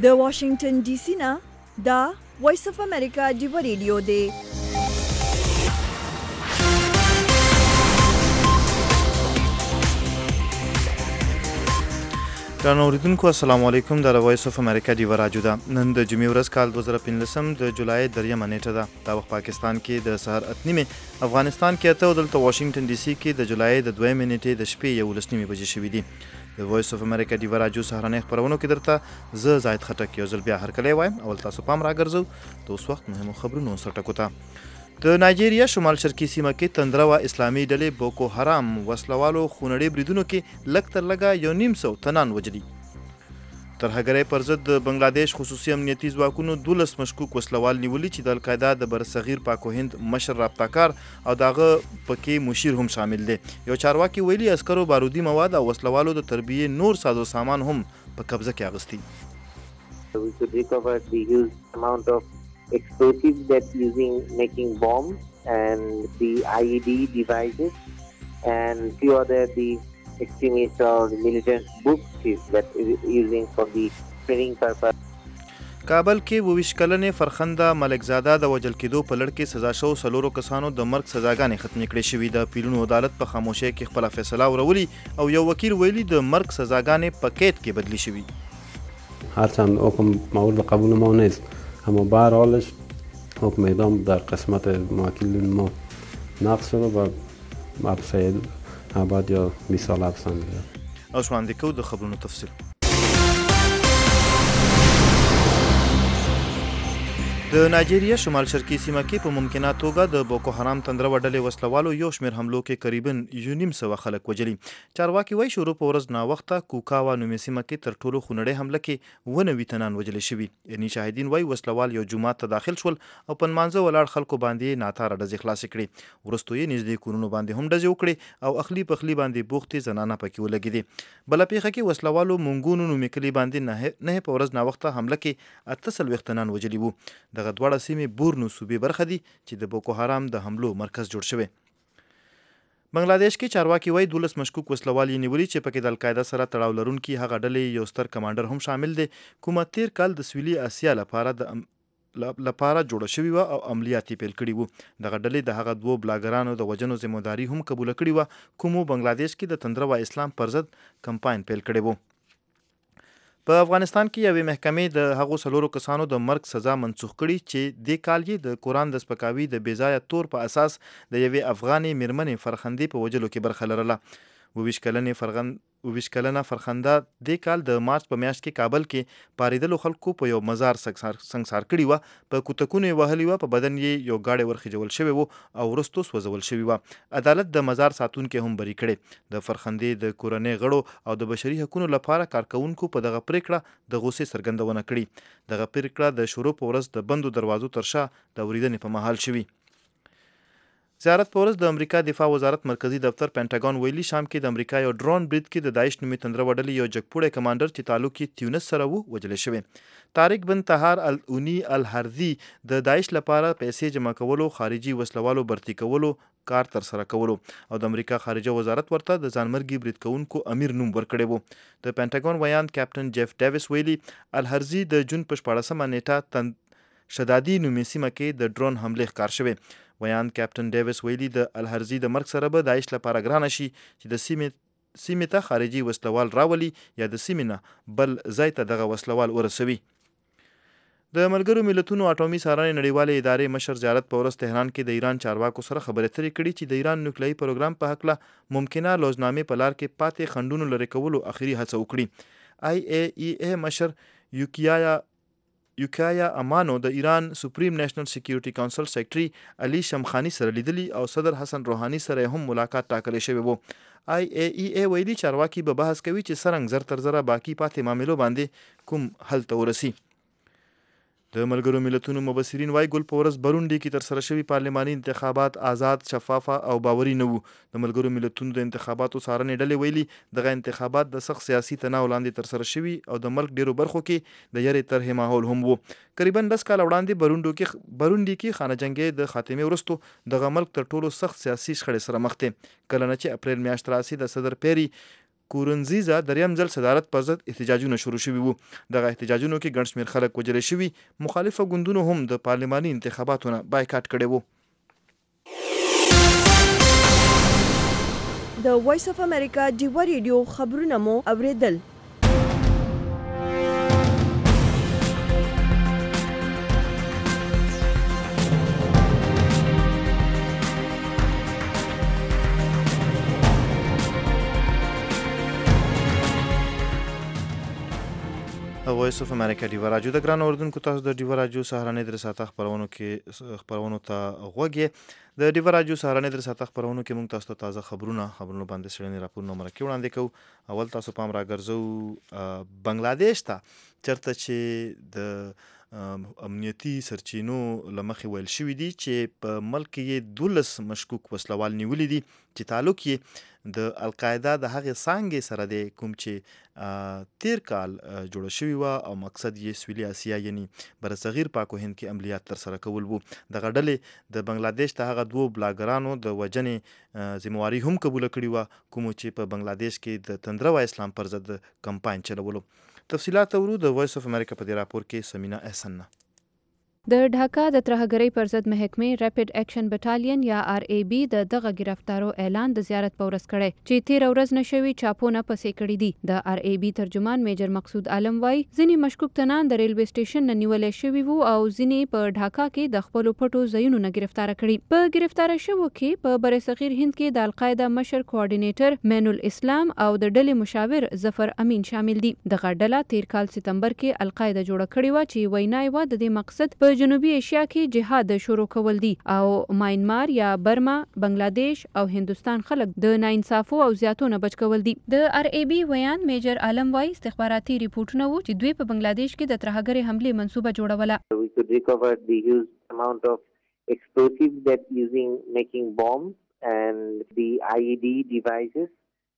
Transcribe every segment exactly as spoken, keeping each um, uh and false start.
د واشنگټن ډي سي نه دا وایس اف امریکا ډیو ریډیو دی. ګرانو اوریدونکو السلام علیکم. د وایس اف امریکا ډیو راډیو ده. نن د جمعې ورځ کال دوه زره پنځلسم د جولای دریمه نیټه ده. دا وخت پاکستان کې د سهار اته نیمې، افغانستان کې اته او دلته واشنگټن ډي سي کې د جولای د دویمې نیټې د شپې یولس نیمې بجې شوي دي. د وایس اف امریکا ډیو راډیو سهارنۍ خپرونو کې درته زه زاهد خټک یو ځل بیا هرکلی وایم. اول تاسو پام راګرځو د اوس وخت مهمو خبرونو سره ټکو ته. د نایجیریا شمال شرقي سیمه کې تندروه اسلامي ډلې بوکو حرام وسلوالو خونړي بریدونو کې لږ تر لږه یو نیم سو تنان وژلي. ترهګرۍ پر ضد د بنگلاديش خصوصي امنیتي ځواکونو دولس مشکوک وسلوال نیولي چې د القاعده د برصغیر پاک و هند مشر رابطه‌کار او دغه پکې مشیر هم شامل دي. یو چارواکي ویلي عسکرو بارودي مواد او وسلوالو د تربیې نور سازو سامان هم په قبضه کې اخیستي. We could recover the huge amount of explosives that using making bombs and the I E D devices and few other the extremist or militant books that is using for the training purpose. کابل کې اوویشت کلنې فرخنده ملکزاده د وژل کېدو په لړ کې سزا شوو څلورو کسانو د مرګ سزاګانې ختمې کړې شوي. د پیلونو عدالت په خاموشۍ کې خپله فیصله ورولي او یو وکیل ویلي د مرګ سزاګانې په قید کې بدلی شوي. هرچند حکم مورد قبول ما نیست اما به هر حالش حکم اعدام در قسمت موکل ما نقض شده و مبصر ابد یا بیست سال حبس هم میگیرد. او شواندې کوو د خبرونو تفصیل. د نایجیریا شمال شرقي سیمه کې په ممکنه توګه د بوکو حرام تندروه ډلې وسلوالو یو شمېر حملو کې قریبا یو نیم سوه خلک وژلي. چارواکي وایي شروع په ورځ ناوخته کوکاوا نومې سیمه کې تر ټولو خونړۍ حمله کې اووه نوي تنان وژلي شوي. یعنې شاهدین وایي وسلوال یو جومات ته داخل شول او په نمانځه ولاړ خلکو باندې یې ناڅاره ډزې خلاصې کړې. وروستو یې نږدې کورونو باندې هم ډزې وکړې او اخلي پخلي باندې بوختې زنانه پکې ولګېدې. بله پیښه کې وسلوالو مونګونو نومې کلي باندې نه په ورځ ناوخته حمله کې اته څلوېښت تنان وژلي وو. دغه دواړه سیمې بورنو صوبې برخه دي چې د بوکو حرام د حملو مرکز جوړ شوی. بنگلاديش کې چارواکي وایي دولس مشکوک وسلوال یې نیولي چې پکې د القاعده سره تړاو لرونکي هغه ډلې یو ستر کمانډر هم شامل دی. کومه تیر کال د سویلي اسیا لپاره د لپاره جوړه شوې وه او عملیات یې پیل کړي وو. دغه ډلې د هغه دوو بلاګرانو د وژنو ذمهداري هم قبوله کړې وه کومو بنگلاديش کې د تندروه اسلام پر ضد کمپاین پیل کړی وو. په افغانستان کې یوې محکمې د هغو څلورو کسانو د مرګ سزا منسوخ کړي چې دې کال یې د قرآن د سپکاوي د بېځایه تور په اساس د یوې افغانې میرمنې فرخندې په وژلو کې برخه لرله. اوویشت کلنې فرغند اوویشت کلنه فرخنده دې کال د مارچ په میاشت کې کابل کې پارېدلو خلکو په یو مزار سنګسار کړي وه. په کوتکونو یې وهلي وه، په بدن یې یو ګاډی ورخیجول شوی و او وروستو سوځول شوي وه. عدالت د مزار ساتونکي هم بری کړي. د فرخندې د کورنۍ غړو او د بشري حقونو لپاره کارکوونکو په دغه پریکړه د غوسې څرګندونه کړې. دغه پریکړه د شروع په ورځ د بندو دروازو تر شا د اورېدنې په مهال شوي. زیارت په ورځ د امریکا دفاع وزارت مرکزی دفتر پینټاګون ویلي شام کې د امریکا یو ډرون برید کې د داعش نومي تندروه ډلې یو جګپوړی کمانډر چې تعلق یې تیونس سره و وژلی شوی. طارق بن طهار الونی الحرزي د داعش لپاره پیسې جمع کولو، خارجي وسلوالو برتي کولو کار تر سره کولو او د امریکا خارجه وزارت ورته د ځانمرګي برید کوونکو امیر نوم ورکړی وو. د پینټاګون ویان کیپټن جیف ډیویس ویلي الحرزي د جون په شپاړسمه نیټه شدادي نومې سیمه کې د ډرون حملې ښکار شوی. ویان کیپټن ډیویس ویلي د الحرزي د مرګ سره به داعش لپاره ګرانه شي چې د سیمې سیمې ته خارجي وسلوال راولي یا د سیمې نه بل ځای ته دغه وسلوال ورسوي. د ملګرو ملتونو اټومي څارنې نړیوالې ادارې مشر زیارت په ورځ تهران کې د ایران چارواکو سره خبرې اترې کړي چې د ایران نیوکلیایي پروګرام په هکله ممکنه لوزنامې په لار کې پاتې خنډونو لرې کولو اخري هڅه وکړي. آی ای ای ای مشر یوکیا یوکایا امانو د ایران سپریم نېشنل سکیورټي کونسل سیکرټري علي شمخاني سره لیدلي او صدر حسن روحاني سره هم ملاقات ټاکلی شوی وو. آی ای ای ای ویلي چارواکي به بحث کوي چې څرنګه زر تر زره باقي پاتې معاملو باندې کوم حل ته ورسي. د ملګرو ملتونو مبصرین وایي ګل په ورځ برونډي کې تر سره شوي پارلماني انتخابات آزاد، شفافه او باوري نه وو. د ملګرو ملتونو د انتخاباتو څارنې ډلې ویلي دغه انتخابات د سخت سیاسي تناو لاندې تر سره شوي او د ملک ډیرو برخو کې د یرې طرحې ماحول هم وو. قریبا لس کاله وړاندې برونډو کې برونډي کې خانه جنګي د خاتمې وروسته دغه ملک تر ټولو سخت سیاسي شخړې سره مخ دی. کله نه چې اپریل میاشت راسي د صدر پیری کورنزیزا دریم ځل صدارت پر ضد احتجاجونه شروع شوي وو. دغه احتجاجونو کې ګڼ شمېر خلک وژل شوي. مخالفه ګوندونو هم د پارلماني انتخاباتو نه بایکاټ کړی وو. د وایس اف امریکا ډیوه ریډیو خبرونه مو اوریدل. وایس اف امریکا ډیوه راډیو د ګران اوردونکو تاسو د ډیوه راډیو سهارنۍ درې ساعته خپرونو کې خپرونو ته غوږ یې. د ډیوه راډیو سهارنۍ درې ساعته خپرونو کې موږ تاسو ته تازه خبرونه خبرونه باندې څېړنې راپورونه مرکې وړاندې کوو. اول تاسو پام راګرځو بنگلاديش ته، چېرته چې د امنیتي سرچینو له مخې ویل شوي دي چې په ملک کې دولس مشکوک وسلوال نیولي دي چې تعلق یې د القاعده د هغې څانګې سره دی کوم چې تیر کال جوړه شوې وه او مقصد یې سویلي اسیا یعنی برصغیر پاک و هند کې عملیات ترسره کول وو. دغه ډلې د بنگلاديش د هغه دوو بلاګرانو د وژنې ذمهواري هم قبوله کړې وه کومو چې په بنگلاديش کې د تندره و اسلام پر ضد کمپاین چلولو. تفصیلات اورو د وایس اف امریکا په دې راپور کې سمینا احسن نه. د ډھاکا د ترهګرۍ پر ضد محکمې ریپډ اکشن بټالین یا آر ای بي د دغه گرفتارو اعلان د زیارت په ورځ کړی چې تیر ورځ نشوي چاپونه پسې کړی دي. د آر ای بي ترجمان میجر مقصود عالم وای ځینې مشکوک تنان د ریلوی سټیشن نه نیولې شوي وو او ځینې په ډھاکا کې د خپلو پټو ځایونو نه گرفتار کړي. په گرفتار شوو کې په برصغیر هند کې د القاعده مشر کوارډینیټر مین الاسلام او د ډلې مشاور ظفر امین شامل دي. دغه ډله تیر کال سپتمبر کې القاعده جوړه کړې و چې وینای و د دې مقصد په جنوبي ایشیا کې جهاد شروع کول دي او ماینمار یا برما، بنگلاديش او هندوستان خلک د ناانصافو او زیاتو نه بچ کول دي. د آر ای بي ویان میجر عالم وای استخباراتي ریپورتونه وو چې دوی په بنگلاديش کې د ترهګرۍ حملې منصوبه جوړوله. We could recover the huge amount of explosives that using making bombs and the I E D devices.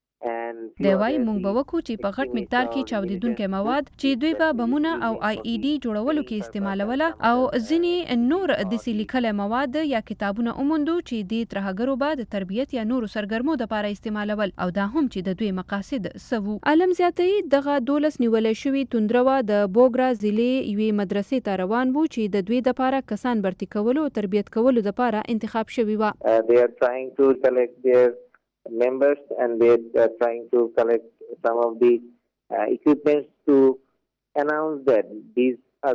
دی وای مونږ به وکړو چې په غټ مقدار کې چاودیدونکي مواد چې دوی به بمونه او آی ای ډي جوړولو کې استعمالوله او ځینې نور داسې لیکلي مواد یا کتابونه وموندو چې د ترهګرو به د تربیت یا نورو سرګرمو دپاره استعمالول او دا هم چې د دوی مقاصد څه وو. عالم زیاتوي دغه دولس نیولې شوي توندروه د بوګرا ضلعې یوې مدرسې ته روان وو چې د دوی دپاره کسان برتي کولو او تربیت کولو دپاره انتخاب شوي وه. They are trying to select their members and they are trying to collect some of the uh, equipments to announce that these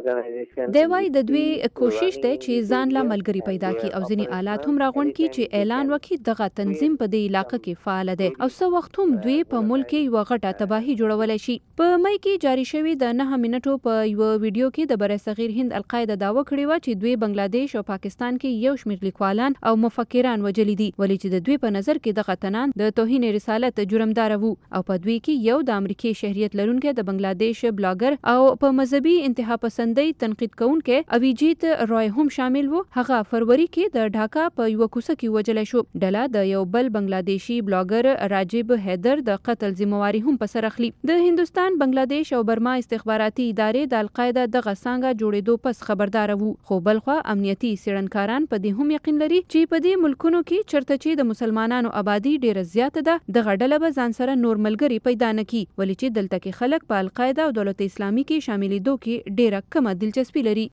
دی وای د دوی کوشش دی چې ځان لا ملګری پیدا کړي او ځینې آلات هم راغونډ کړي چې اعلان وکړي دغه تنظیم په دې علاقه کې فعال دی او څه وخت هم دوی په ملک کې یوه غټه تباهي جوړولی شي. په مئی کې جاري شوي د نهه منټو په یوه ویډیو کې د برصغیر هند القاعده دعوه کړې وه چې دوی بنگلاديش او پاکستان کې یو شمېر لیکوالان او مفکران وژلي دي ولې چې د دوی په نظر کې دغه تنان د توهین رسالت جرمداره وو او په دوی کې یو د امریکای شهریت لرونکی د بنگلاديش بلاګر او په مذهبي انتها پسندۍ تنقید کوونکی اویجیت رای هم شامل وو. هغه فروری کې د ډھاکا په یو کوڅه کې وژل شو. ډله د یو بل بنگلاديشي بلاګر راجب حیدر د قتل ذمہواری هم په سر اخلي. د هندوستان، بنگلاديش او برما استخباراتي ادارې د القاعده دغه څانګه جوړېدو پس خبردار وو خو بلخوا امنیتي څېړنکاران په دې هم یقین لري چې په دې ملکونو کې چرته چې د مسلمانانو آبادی ډیره زیاته ده دغه ډله به ځان سره نور ملګري پیدا نه کړي ولې چې دلته کې خلک په القاعده او دولت اسلامي کې شاملېدو کې ډیره کمه دلچسپي لري.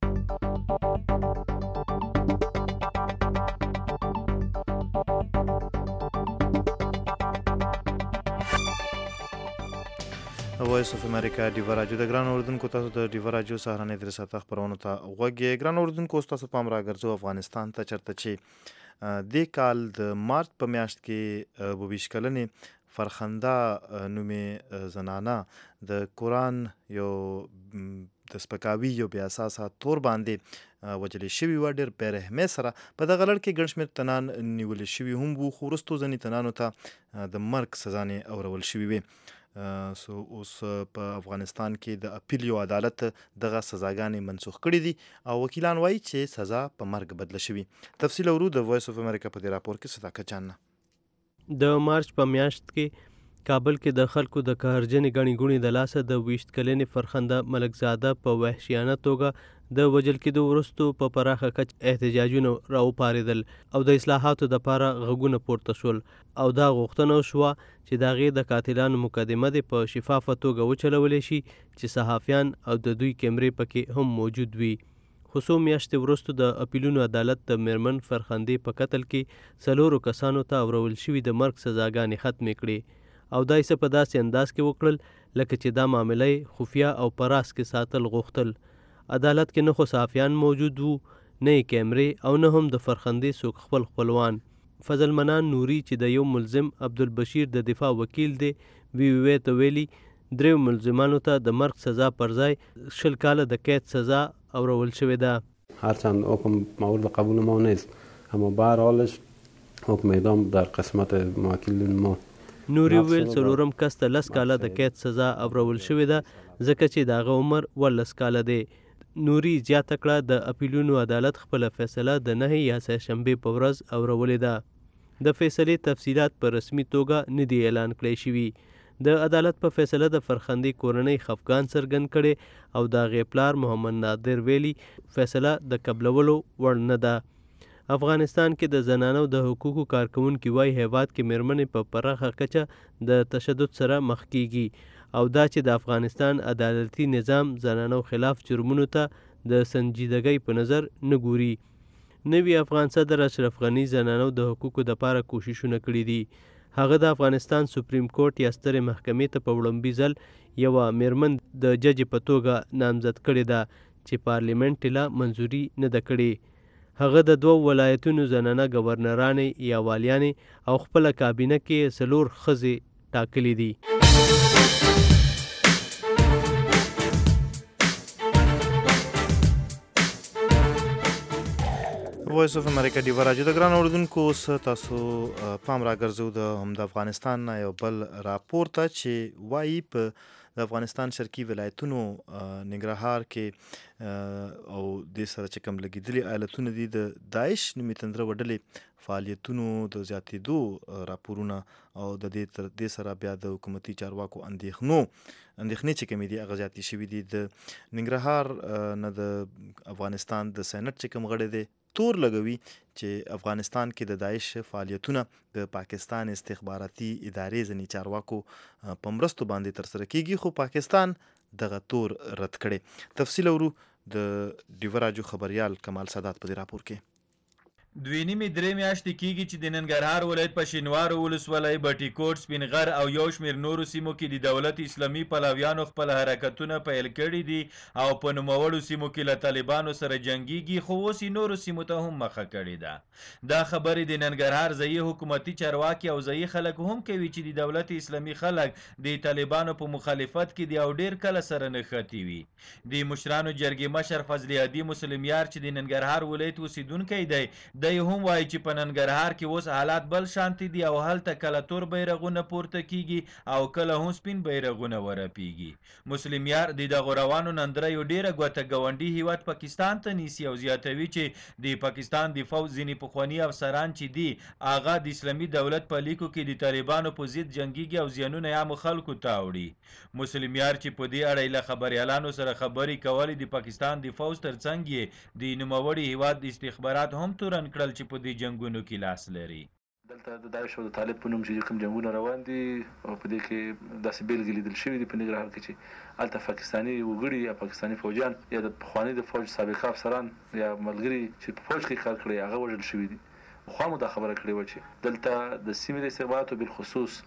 وایس اف امریکا ډیوه راډیو د ګران اوردونکو تاسو د ډیوه راډیو سهارنۍ درې ساعته خپرونو ته غوږ یې. ګران اوردونکو تاسو پام راګرځو افغانستان ته چېرته چې دې کال د مارچ په میاشت کې اوه ویشت کلنې فرخنده نومې زنانه د قرآن یو د سپکاوي یو بې اساسه تور باندې وژلې شوي وه ډېر بېرحمۍ سره. په دغه لړ کې ګڼ شمېر تنان نیولې شوي هم وو خو وروستو ځینې تنانو ته د مرګ سزانې اورول شوي وې. سو اوس په افغانستان کې د اپیل یو عدالت دغه سزاګانې منسوخ کړي دي او وکیلان وایي چې سزا په مرګ بدله شوي. تفصیل اورو د وایس اف امریکا په دې راپور کې صداقت جان نه. د مارچ په میاشت کې کابل کې د خلکو د قهرجنې ګڼې ګوڼې د لاسه د ویشت کلنې فرخنده ملکزاده په وحشیانه توګه د وژل کېدو وروستو په پراخه کچ احتجاجونه راوپارېدل او د اصلاحاتو دپاره غږونه پورته شول او دا غوښتنه وشوه چې د هغې د قاتلانو مقدمه دې په شفافه توګه وچلولی شي چې صحافیان او د دوی کیمرې پکې هم موجود وي. خو څو میاشتې وروستو د اپیلونو عدالت د میرمن فرخندې په قتل کې څلورو کسانو ته اورول شوي د مرګ سزاګانې ختمې کړې او دا یې څه په داسې انداز کې وکړل لکه چې دا معامله یې خفیه او په راز کې ساتل غوښتل. عدالت کې نه خو صحافیان موجود وو، نه یې کیمرې او نه هم د فرخندې څوک خپل خپلوان. فضل منان نوري چې د یو ملزم عبدالبشیر د دفاع وکیل دی وی وی ته ویلي دریو ملزمانو ته د مرګ سزا پر ځای شل کاله د قید سزا اورول شوې ده. هرچند حکم مورد قبول ما نیست اما به هر حالش حکم اعدام در قسمت موکل ما. نوري ویل څلورم کس ته لس کاله د قید سزا اورول شوې ده ځکه چې د هغه عمر ولس کاله دی. نوري زیاته کړه د اپیلونو عدالت خپله فیصله د نهې یا سهشنبې په ورځ اورولې ده. د فیصلې تفصیلات په رسمي توګه نه دي اعلان کړی شوي. د عدالت په فیصله د فرخندې کورنۍ خفګان څرګند کړی او د هغې پلار محمد نادر ویلي فیصله د قبلولو وړ نه ده. افغانستان کې د زنانو د حقوقو کارکونکي وایي هیواد کې میرمنې په پراخه کچه د تشدد سره مخ کیږي او دا چې د افغانستان عدالتي نظام زنانو خلاف جرمونو ته د سنجیدګۍ په نظر نه ګوري. نوي افغان صدر اشرف غني زنانو د حقوقو دپاره کوششونه کړي دي. هغه د افغانستان سپریم کورټ یا سترې محکمې ته په وړومبي ځل یوه میرمن د جج په توګه نامزد کړې ده چې پارلیمنټ یې لا منظوري نه ده کړې. هغه د دوو ولایتونو زنانه ګورنرانې یا والیانې او خپله کابینه کې څلور ښځې ټاکلي دي. وایس اف امریکا ډیوه راډیو د ګران اوریدونکو اوس تاسو پام راګرځو د هم د افغانستان نه یو بل راپور ته چې وایي په د افغانستان شرقي ولایتونو ننګرهار کې او د سره چې کوم لګېدلي ایالتونه دي د داعش نومې تندره وډلې فعالیتونو د زیاتېدو راپورونه او د دې تر دې سره بیا د حکومتي چارواکو اندېښنو اندېښنې چې کومې دي هغه زیاتې شوي دي. د ننګرهار نه د افغانستان د سینټ چې کوم غړی دی تور لګوي چې افغانستان کې د داعش فعالیتونه د پاکستان استخباراتي ادارې ځینې چارواکو په مرستو باندې ترسره کیږي خو پاکستان دغه تور رد کړی. تفصیل اورو د ډیوه راډیو خبریال کمال سادات په دې راپور کې. دوی نیمې درې میاشتې کېږي چې د ننګرهار ولایت په شینوارو ولسوالۍ بټي کوټ سپین غر او یو شمېر نورو سیمو کې د دولت اسلامي پلویانو خپل حرکتونه پیل کړي دي او په نوموړو سیمو کې له طالبانو سره جنګیږي خو اوس یې نورو سیمو ته هم مخه کړې ده. دا خبرې د ننګرهار ځایي حکومتي چارواکي او ځایي خلک هم کوي چې د دولت اسلامي خلک د طالبانو په مخالفت کې دي او ډیر کله سره نښتي وي. د مشرانو جرګې مشر فضل عادي مسلم یار چې د ننګرهار ولایت اوسیدونکی دی دی هم وایي چې په ننګرهار کې اوس حالات بل شانتي دي او هلته کله تور بیرغونه پورته کیږي او کله هم سپین بیرغونه ورپیږي. مسلم یار د دغو روانو نندره یو ډیره ګوته ګاونډي هیواد پاکستان ته نیسي او زیاتوي چې د پاکستان د فوج ځینې پخواني افسران چې دي هغه د اسلامي دولت په لیکو کې د طالبانو په ضد جنګیږي او زیانونه یې عامو خلکو ته وړي. مسلم یار چې په دې اړه له خبریالانو سره خبرې کولې د پاکستان د فوج ترڅنګ یې د نوموړي هیواد د استخبارات هم تورن کړل چې په دې جنګونو کې لاس لري. دلته د داعش او د طالب په نوم چې کوم جنګونه روان دي او په دې کې داسې بیلګې لیدل شوي دي په ننګرهار کې چې هلته پاکستاني وګړي یا پاکستاني فوجیان یا د پخواني د فوج سابقه افسران یا ملګري چې په فوج کې کار کړی هغه وژل شوي دي. خو مو دا خبره کړې وه چې دلته د سیمې د استخباراتو بالخصوص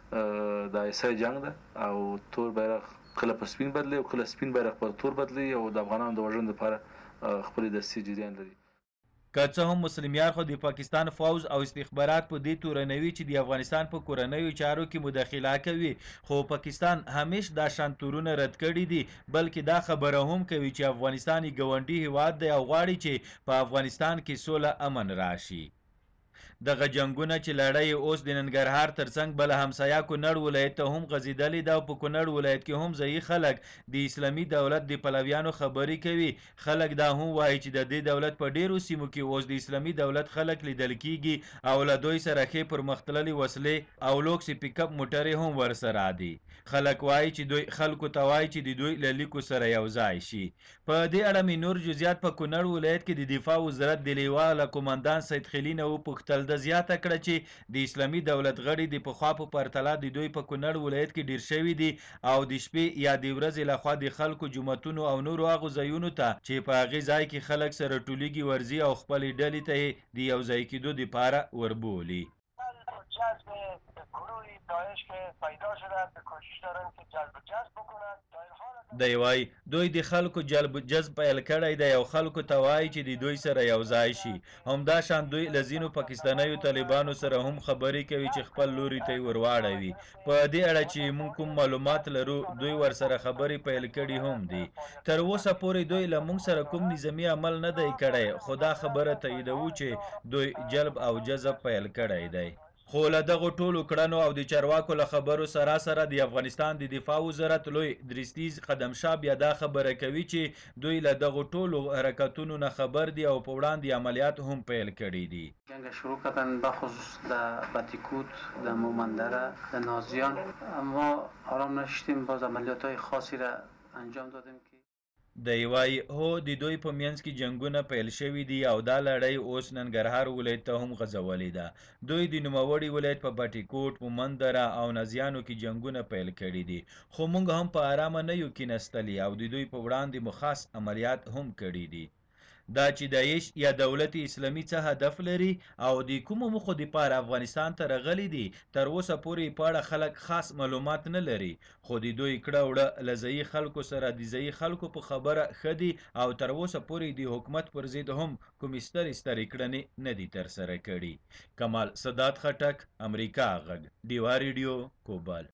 د ایسای جنګ ده او تور بیرغ کله په سپین بدلي او کله سپین بیرغ په تور بدلي او د افغانانو د وژنې لپاره خپلې دستې جریان لري. که څه هم مسلم یار خو د پاکستان فوج او استخبارات په دې تورنوي چې د افغانستان په کورنیو چارو کې مداخله کوي خو پاکستان همیش دا شان تورونه رد کړي دي بلکې دا خبره هم کوي چې افغانستان ګاونډي هیواد دی او غواړي چې په افغانستان کې سوله امن راشي. دغه جنگونه چې لړۍ اوس د ننګرهار ترڅنګ بل همسایه کونړ ولایت ته هم غځېدلې ده او په کونړ ولایت کې هم ځایي خلک د اسلامي دولت د پلویانو خبرې کوي. خلک دا هم وایي چې د دې دولت په ډیرو سیمو کې اوس د اسلامي دولت خلک لیدل کیږي او له دوی سره ښې پرمختللې وسلې او لوکس پیک اپ موټرې هم ورسره دي. خلک وایي چې دوی خلکو ته وایي چې د دوی له لیکو سره یو ځای شي. په دې اړه مې نور جزئیات په کونړ ولایت کې د دفاع وزارت د لیواله قومندان سید خلیل نه وپوښتل. د زیاته کړه چې د اسلامي دولت غړي د پخوا په پرتله د دوی په کونړ ولایت کې ډیر شوي دي او د شپې یا د ورځې لخوا د خلکو جوماتونو او نورو هغو ځایونو ته چې په هغې ځای کې خلک سره ټولیږي ورځي او خپلې ډلې ته یې د یو ځای کېدو دپاره وربولي. دی وایي دوی د خلکو جلب جذب پیل کړی دی او خلکو ته وایي چې د دوی سره یو ځای شي. همداشان دوی له ځینو پاکستانیو طالبانو سره هم خبرې کوي چې خپل لوري ته یې ورواړوي. په دې اړه چې موږ کوم معلومات لرو دوی ورسره خبرې پیل کړي هم دي. تر اوسه پورې دوی له موږ سره کوم نظامي عمل نه دی کړی خو دا خبره تاییدوو چې دوی جلب او جذب پیل کړی دی. خو له دغو ټولو کړنو او د چارواکو له خبرو سره سره د افغانستان د دفاع وزارت لوی درستیز قدمشاه بیا دا خبره کوي چې دوی له دغو ټولو حرکتونو نه خبر دي او په وړاندې عملیات هم پیل کړي دي. جنگ شروع کردن بخصوص در باتیکوت در مومندره در نازیان ما آرام نشدیم باز عملیات های خاصی را انجام دادیم که دی وایي هو د دوی په منځ کې جنګونه پیل شوي دي او دا لړۍ اوس ننګرهار ولایت ته هم غځولې ده. دوی د نوموړي ولایت په بټي-کوټ، مومندره او نازیانو کې جنګونه پیل کړي دي خو موږ هم په ارامه نه یو کېنستلي او د دوی په وړاندې مو خاص عملیات هم کړي دي. دا چې داعش یا دولت اسلامي څه هدف لري او د کومو موخو دپاره افغانستان ته راغلي دي تر اوسه پورې په اړه خلک خاص معلومات نه لري خو د دوی کړه وړه له ځایي خلکو سره د ځایي خلکو په خبره ښه دي او تر اوسه پورې د حکومت پر ضد هم کومې سترې سترې کړنې نه دي ترسره کړي. کمال سادات خټک، امریکا غږ، ډیوا ریډیو، کوبل.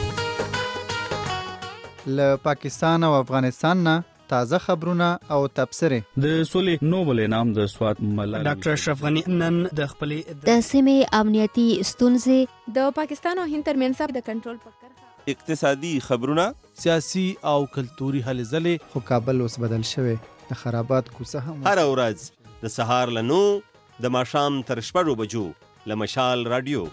له پاکستان او افغانستان نه تازه خبرونه او تبصرې. د سولې نوبل انعام د سوات ملالۍ ډاکټر اشرف غنی نن د خپلې د سیمې امنیتي ستونزې د پاکستان او هند ترمنځ د کنټرول په کرښه، اقتصادي خبرونه، سیاسي او کلتوري هلې ځلې. خو کابل اوس بدل شوی د خرابات کوڅه هم هر ورځ د سهار له نو د ماښام تر شپږو بجو له مشال رادیو.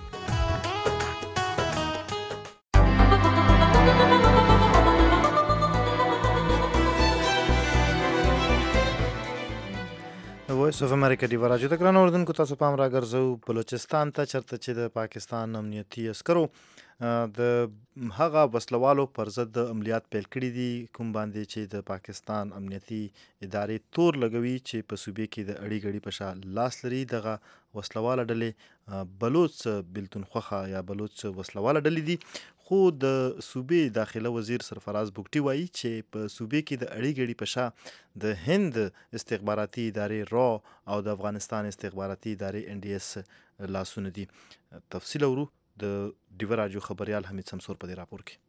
وایس اف امریکا دی ورا چې د ګران اردوونکو تاسو پام راګرځو بلوچستان ته چرته چې د پاکستان امنیتي عسکرو د هغه وسلوالو پر ضد عملیات پیل کړي دي کوم باندې چې د پاکستان امنیتي ادارې تور لګوي چې په صوبې کې د اړې ګړې په شا لاس لري. دغه وسلواله ډلې بلوچ بلتون خوخه یا بلوچ وسلواله ډلې دي خو د صوبې داخله وزیر سرفراز بوګټي وایي چې په صوبې کې د اړې ګړې په شا د هند استخباراتي ادارې را او د افغانستان استخباراتي ادارې ان ډي اس لاسونه دي. تفصیل اورو د ډیوا راډیو خبريال حمید سمسور په دې راپور کې.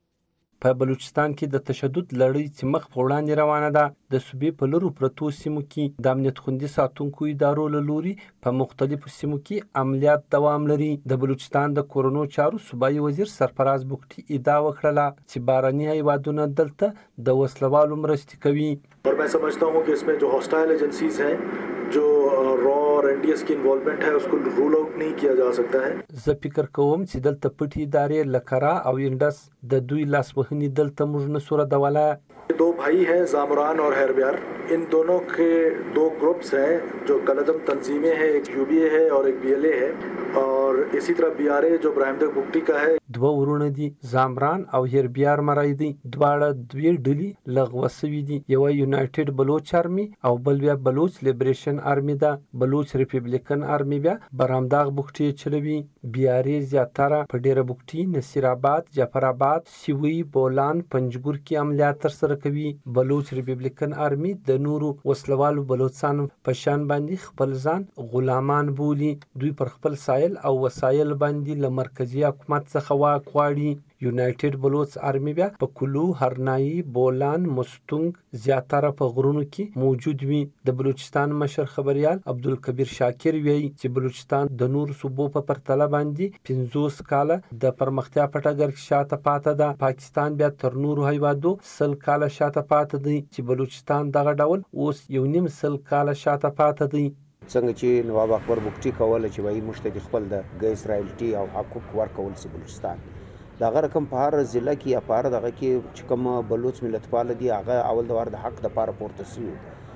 په بلوچستان کې د تشدد لړۍ چې مخ په وړاندې روانه ده د صوبې په لرو پرتو سیمو کې د امنیت خوندي ساتونکو ادارو له لوري په مختلفو سیمو کې عملیات دوام لري. د بلوچستان د کورونو چارو صوبایي وزیر سرفراز بوګټي ادعا وکړه چې باراني هیوادونه دلته د وسلوالو مرستې کوي. और मैं समझता हूँ कि इसमें जो hostile agencies हैं जो रॉ और एनडीएस की इन्वॉल्वमेंट है उसको रूल आउट नहीं किया जा सकता है. زه فکر کوم چې دلته پټې ادارې لکرا او انډس د دوی لاسوهنې دلته موږ نه سوره دوله. दो भाई हैं जामरान और हैरब्यार, इन दोनों के दो ग्रुप्स हैं जो कलदम तंजीमें हैं, एक यूबीए है और एक बीएलए है और इसी तरह बीआरए जो ब्राहिमदक बुगटी का है. دوه ورونه دي زامران او هربیار مرای دي دواړه دوی ډلې لغوه سوي دي. یو یونایټډ بلوچ آرمي او بل بیا بلوچ لیبریشن آرمي ده. بلوچ ریپبلیکن آرمي بیا برامداغ بوګټي چلوي. بیاري زیاتره په ډیره بوګټي، نصیر آباد، جعفر آباد، سیوی، بولان، پنجګور کې عملیات ترسره کوي. بلوچ ریپبلیکن آرمي د نورو وسلوالو بلوچستان په شان باندې خپل ځان غلامان بولي. دوی پر خپل سایل او وسایل باندې له مرکزی حکومت څخه واک غواړي. یونایټډ بلوچ آرمي بیا په کلو، هرنایي، بولان، مستونګ زیاتره په غرونو کې موجود وي. د بلوچستان مشر خبریال عبدالکبیر شاکر وایي چې بلوچستان د نورو صوبو په پرتله باندې پنځوس کاله د پرمختیا په ټګر کې شاته پاتې ده. پاکستان بیا تر نورو هیوادو سل کاله شاته پاتې دی چې بلوچستان دغه ډول اوس یو نیم سل کاله شاته پاتې دی. څنګه چې نواب اکبر بګټي کوله چې وایي موږ ته خپل د ګیس رایلټي او حقوق ورکول سي بلوچستان دغه رقم په هر ضلع کې یا په هر دغه کې چې کوم بلوچ ملتپال دي هغه اول د وار د حق د پاره پورته سي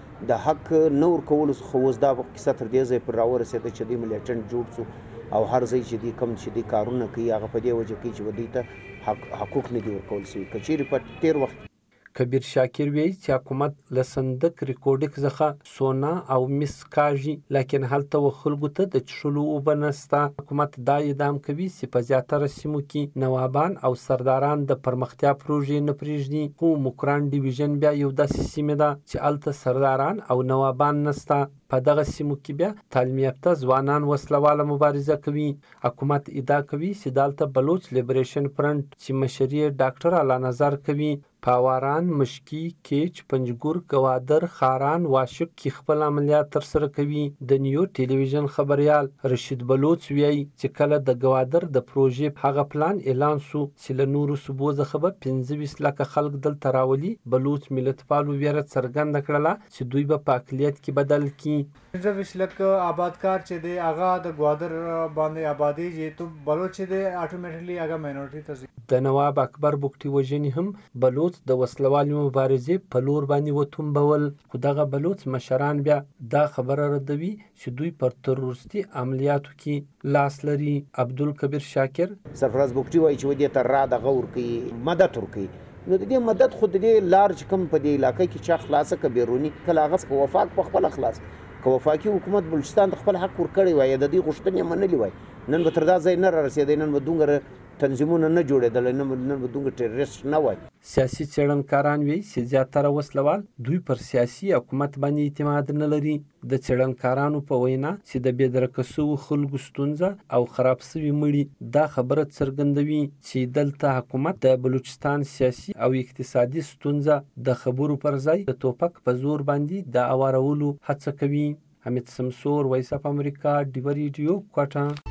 د حق نور کول خو اوس دا کیسه تر دې ځای پر راورسېده چې د ملیټنټ جوړ شو او هر ځای چې دي کم چې دي کارونه کوي هغه په دې وجه کې چې ودی ته حق حقوق نه دي ورکول سي. کچېرې په تیر وخت کبیر شاکر وایي چې حکومت له صندوق ریکورډک څخه سونا او مس کاږي، لیکن هلته و خلکو ته د څښلو اوبه نشته. حکومت دا ادعا کوي چې په زیاتره سیمو کې نوابان او سرداران د پرمختیا پروژې نه پرېږدي. خو موکران ډیویژن بیا یو داسې سیمه ده چې هلته سرداران او نوابان نشته. په دغه سیمو کې بیا تعلیم یافته ځوانان وسلواله مبارزه کوي. حکومت ادعا کوي چې دلته بلوچ لیبریشن فرنٹ چې مشري ډاکټر اعلی نظر کوي پاواران، مشکی، کیچ، پنجګور، گوادر، خاران، واشک کې خپل عملیات ترسره کوي. د نیو ټلویزیون خبریال رشید بلوچ وایي چې کله د گوادر د پروژې هغه پلان اعلان سو چې له نورو صوبو څخه به پنځه ویشت لکه خلک دلته راولي، بلوچ ملتپالو ویره څرګنده کړله چې دوی به په اقلیت کې بدل کړي. پنځه ویشت لکه آبادکار چې دی هغه د گوادر باندې آبادی چې تو بلوچ چې دی اټومیټیکلی هغه ماینورټي ته ځي. د نواب اکبر بګټي وژنې هم بلوچ د وسلوالي مبارزې په لور باندې وتومبول. خو دغه بلوچ مشران بیا دا خبره ردوي چې دوی پر تروریستي عملیاتو کې لاس لري. عبدالکبیر شاکر سرفراز بګټي وایي چې ودې تر را دغه ورکوي مدد ورکوي. نو د دې مدد خو د دې لار چې کوم په دې علاقې کې چا خلاصه که بیروني کله هغه په وفاق په خپله خلاص که وفاقي حکومت بلوچستان ته خپل حق ورکړی وای د دې غوښتنې منلې وای نن به تر دا ځای نه رارسېدی، نن به دومره تنظیمونه نه جوړېدل، نن به دومره ټیرریسټ نه وای. سیاسي څېړنکاران وایي چې زیاتره وسلوال دوی پر سیاسي حکومت باندې اعتماد نه لري. د څېړنکارانو په وینا چې د بېدرکه سوو خلکو ستونزه او خراب سوي مړي دا خبره څرګندوي چې دلته حکومت د بلوچستان سیاسي او اقتصادي ستونزه د خبرو پر ځای د توپک په زور باندې د اوارولو هڅه کوي. حمید سمسور، وایس اف امریکا، ډیوه ریډیو، کوټه.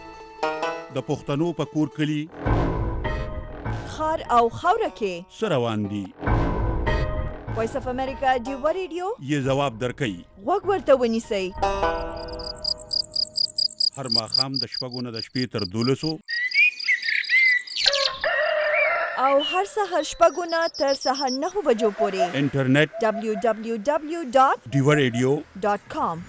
د پښتنو په کور کلي خار او خاوره کې څه روان دي؟ وایس اف امریکا ډیوه ریډیو یې ځواب درکوي. غوږ ورته ونیسئ. هر ماښام د شپږو نه د شپې تر دولسو او هر سهار شپږو نه تر سهار نهو بجو پورې انټرنیټ ډبلیو ډبلیو ډبلیو ډاټ ډیوه ریډیو ډاټ کام.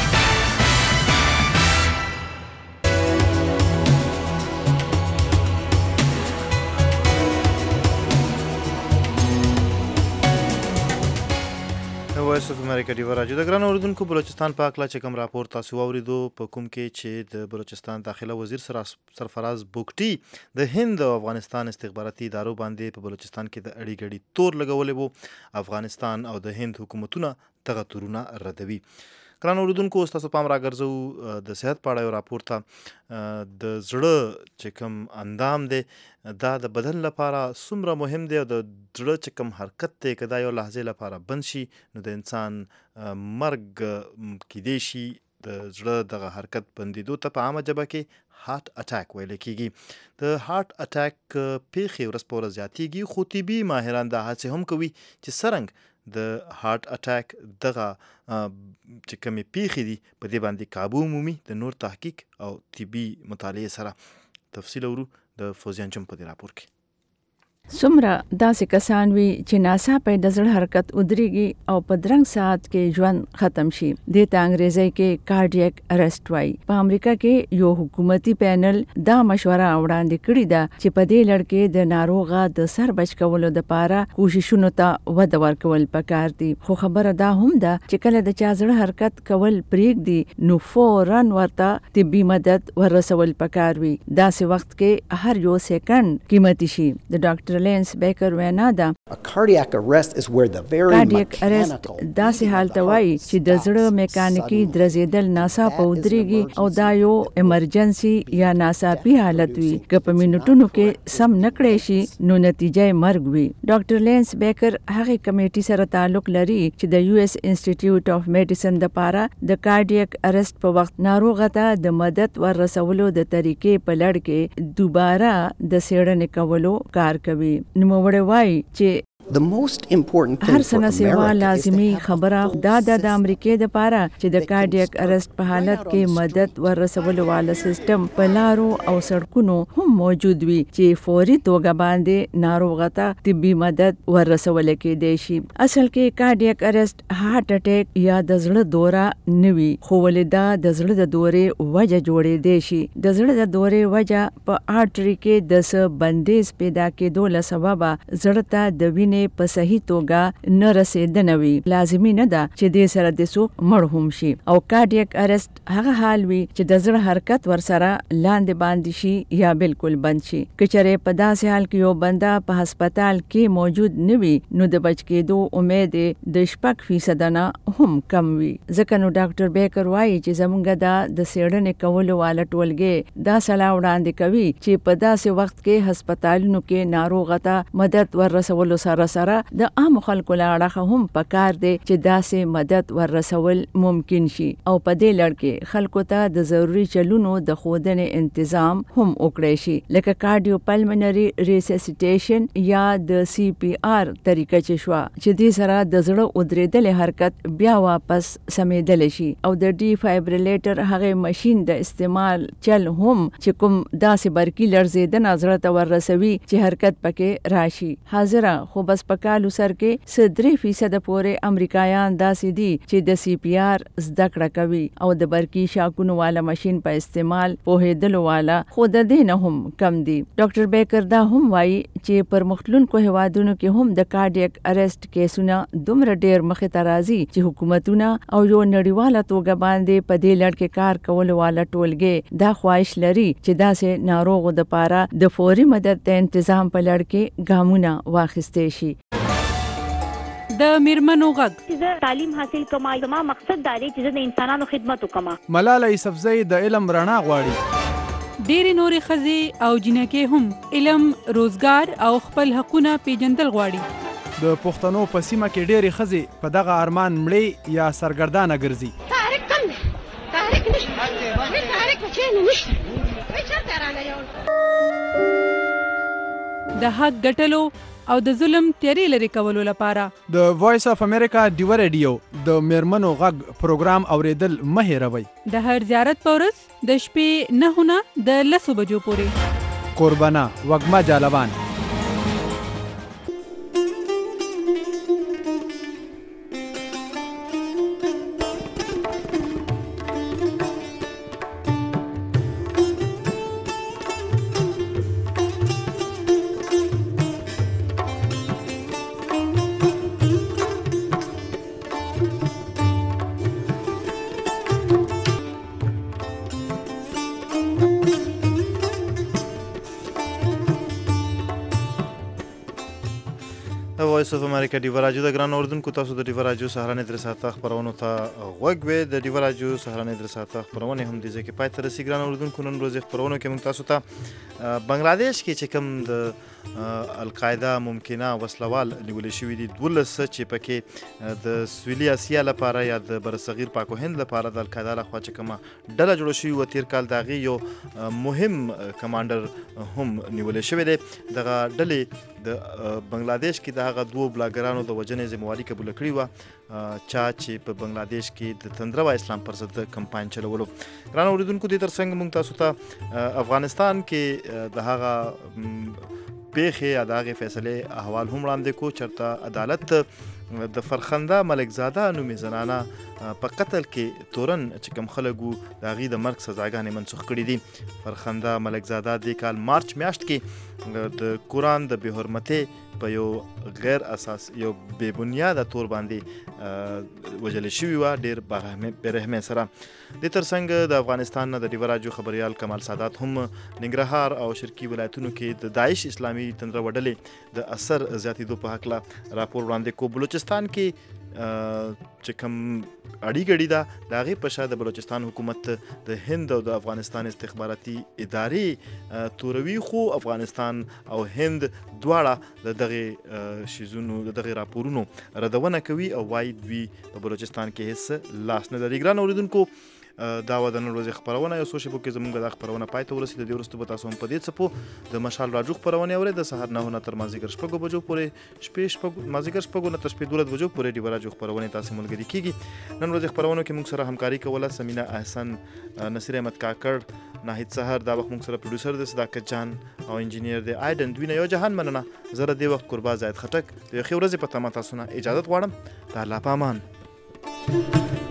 وایس اف امریکا ډیوه راډیو. د ګرانو اردوونکو بلوچستان په هکله چې کوم راپور تاسو واورېدو په کوم کې چې د بلوچستان داخله وزیر سرفراز بګټي د هند او افغانستان استخباراتي ادارو باندې په بلوچستان کې د اړې ګړې تور لګولی وو. افغانستان او د هند حکومتونه دغه تورونه ردوي. ګرانو اردوونکو اوس تاسو پام راګرځو د صحت په اړه یو راپور ته. د زړه چې کوم اندام دی دا د بدن لپاره څومره مهم دی او د زړه چې کوم حرکت دی که دا یو لحظې لپاره بند شي نو د انسان مرګ کیدی شي. د زړه دغه حرکت بندېدو ته په عامه ژبه کې هارت اټیک ویل کېږي. د هارت اټیک پیښې ورځ په ورځ زیاتېږي، خو طبي ماهران دا هڅې هم کوي چې څرنګه د هارت اټیک دغه چې کومې پیښې دي په دې باندې کابو مومي. د نور تحقیق او طبي مطالعې سره تفصیل اورو د فوزیان چم په دې راپور کې. څومره داسې کسان وي چې ناڅاپه د زړه حرکت ودرېږي او په درنګ ساعت کې ژوند ختم شي. دې ته انګریزي کې کارډیاک ارست وایي. په امریکا کې یو حکومتي پینل دا مشوره وړاندې کړې ده چې په دې لړ کې د ناروغه د سر بچ کولو لپاره کوششونو ته وده ورکول پکار دي. خو خبره دا هم ده چې کله د چا زړه حرکت کول پرېږدي نو فوراً ورته طبي مدد ورسول پکار وي. داسې وخت کې هر یو سکند قیمتي شي. د ډاکټر ډاکټر لینس بیکر وینا ده cardiac arrest is where the very کارډیک ارست داسې حالت وایي چې د زړه میکانیکی درزیدل ناڅاپه ودرېږي او دا یو ایمرجنسي یا ناڅاپي حالت وي که په منټونو کې سم نه کړی شي نو نتیجه مرګ وي. ډاکټر لینس بیکر هغه کمیټي سره تعلق لري چې د یو ایس انسټیټیوټ اف میډیسن د پاره د کارډیک ارست په وخت ناروغ ته د مدد ورسولو د طریقې په لړ کې دوباره د څېړنې کولو کار کوي. نوموړی وایي چې The most important thing هر for سنه سیوا America is لازمی to have خبره دا د امریکای د پاره چې د کارډیک ارست په حالت کې مدد ورسولو والا سیستم په لارو او سړکونو هم موجود وي چې فوري توګه باندې ناروغ ته طبي مدد ورسول کېدای شي. اصل کې کارډیک ارست هارت اٹیک یا د زړه دوره نوي خو ولدا د زړه د دورې وجه جوړې دی شي. د زړه د دورې وجه په آرټري کې د س بندیز پیدا کېدو له سبب زړه ته د وینې په صحیح توګه نه رسیدنه وي. لازمي نه ده چې دې سره د څوک مړ هم شي او کارډیک ارست هغه حال وي چې د زړه حرکت ورسره لاندې باندې شي یا بالکل بند شي. که چېرې په داسې حال کې یو بنده په هسپتال کې موجود نه وي نو د بچ کېدو امید د شپږ فیصد نه هم کم وي. ځکه نو ډاکټر بیکر وایي چې زمونږ دا د څېړنې کولو والا ټولګي دا سلا وړاندې کوي چې په داسې وخت کې هسپتالونو کې ناروغ ته مدد ورسولو سره سره د عام خلکو لاړه هم پکار دی چې داسې مدد ورسول ممکن شي او په دې لړ کې خلکو ته د ضروري چلونو د خودنې تنظیم هم وکړي شي لکه کارډیو پلمنري ریسسیټیشن یا د سی پی آر طریقه چې شو چې دې سره د زړه ودرېدل حرکت بیا واپس سمېدل شي او د ډي فایبریلیټر هغه ماشين د استعمال چل هم چې کوم داسې برقي لړزیدنه زړه ته ورسوي چې حرکت پکې راشي. حاضره خو بس په کالو سر کې صدري فیصد پورې امریکایان داسې دي چې د سی پی آر زده کړه کوي او د برقي شاکونو والا ماشين په استعمال پوهېدلو والا خو د دې نه هم کم دي. ډاکټر بیکر دا هم وایي چې پر مختلفو هیوادونو کې هم د کارډیک ارست کیسونه دومره ډېر مخې ته راځي چې حکومتونه او یو نړیواله توګه باندې په دې لړ کې کار کولو والا ټولګي دا خواهش لري چې داسې ناروغو د پاره د فوري مدد د تنظیم په لړ کې ګامونه واخیستي شي. د میرمنو غږ زه تعلیم حاصل کوم زما مقصد دا دی چې زه د انسانانو خدمت وکم. ملاله یوسفزۍ د علم رڼا غواړي. ډېرې نورې ښځې او جنکې هم علم روزګار او خپل حقونه پیژندل غواړي. د پښتنو په سیمه کې ډېرې ښځې په دغه ارمان مړې یا سرګردانه ګرځي. تحریک کم دی تحریک نشته هیڅ تحریک په چینه نشته هیڅ چېرته رانه یو د حق ګټلو او د ظلم تیارې لرې کولو لپاره د وایس اف امریکا ډیو ریډیو د میرمنو غږ پروګرام اوریدل مه هېروئ. د هر زیارت په ورځ د شپې نهه نه د لسو بجو پورې. قربانه وږمه جالوان. وایس اف امریکا ډیو راډیو د ګران اردوونکو تاسو د ډیو راډیو سهارنې درې ساعته خپرونو ته غوږ وې. د ډیو راډیو سهارنې درې ساعته خپرونې هم دې ځای کې پای ته رسي. ګران اردوونکو نن ورځې خپرونو کې موږ تاسو ته بنګلادیش کې چې کوم د القاعده ممکنه وسلوال نیول شوي دي دولس چې پکې د سویلي اسیا لپاره یا د برصغیر پاک و هند لپاره د القاعده لخوا چې کومه ډله جوړه شوې وه تېر کال د هغې یو مهم کمانډر هم نیولی شوی دی. دغه ډلې د بنګلادیش کې د هغه دوو بلاګرانو د وژنې ذمهواري قبوله کړې وه چا چې په بنګلادیش کې د تندرو اسلام پر ضد کمپاین چلولو. ګرانو اورېدونکو دې ترڅنګ موږ تاسو ته افغانستان کې د هغه پیښې یا د هغې فیصلې احوال هم وړاندې کو چېرته عدالت د فرخنده ملکزاده نومې زنانه په قتل کې تورن چې کوم خلک وو د هغې د مرګ سزاګانې منسوخ کړي دي. فرخنده ملکزاده دې کال مارچ میاشت کې د قرآن د بې حرمتۍ په یو غیر اساس یو بې بنیاده تور باندې وژل شوي وه ډېر بېرحمۍ سره. دې ترڅنګ د افغانستان نه د ډیوه راډیو خبریال کمال سادات هم ننګرهار او شرقي ولایتونو کې د داعش اسلامي تندروډلې د اثر زیاتېدو په هکله راپور وړاندې کو. بلوچستان کې چې کوم اړی ګړی ده د هغې په شا د بلوچستان حکومت د هند او د افغانستان استخباراتي ادارې توروي، خو افغانستان او هند دواړه د دغې شیزونو د دغې راپورونو ردونه کوي او وایي دوی په بلوچستان کې هیڅ لاس نه لري. ګران اورېدونکو، دا وه د نن ورځې خپرونه. یو څو شېبو کې زموږ دا خپرونه پای ته ورسېده. دې وروسته به تاسو هم په دې څپو د مشال راډیو خپرونې اورئ د سهار نهو نه تر مازدیګر شپږو بجو پورې، شپې شپږ مازدیګر شپږو نه تر شپې دولس بجو پورې ډیوه راډیو خپرونې تاسو ملګري کېږي. نن ورځې خپرونو کې موږ سره همکاري کوله سمینا احسن، نصیر احمد کاکړ، ناهید سهر، دا وخت موږ سره پروډوسر دی صداقت جان او انجینیر دی آیډن. دوی نه یو جهان مننه. زه د دې وخت قربا زاید خټک د یوې ښې ورځې په تمه تاسو نه اجازت غواړم. د الله په امان.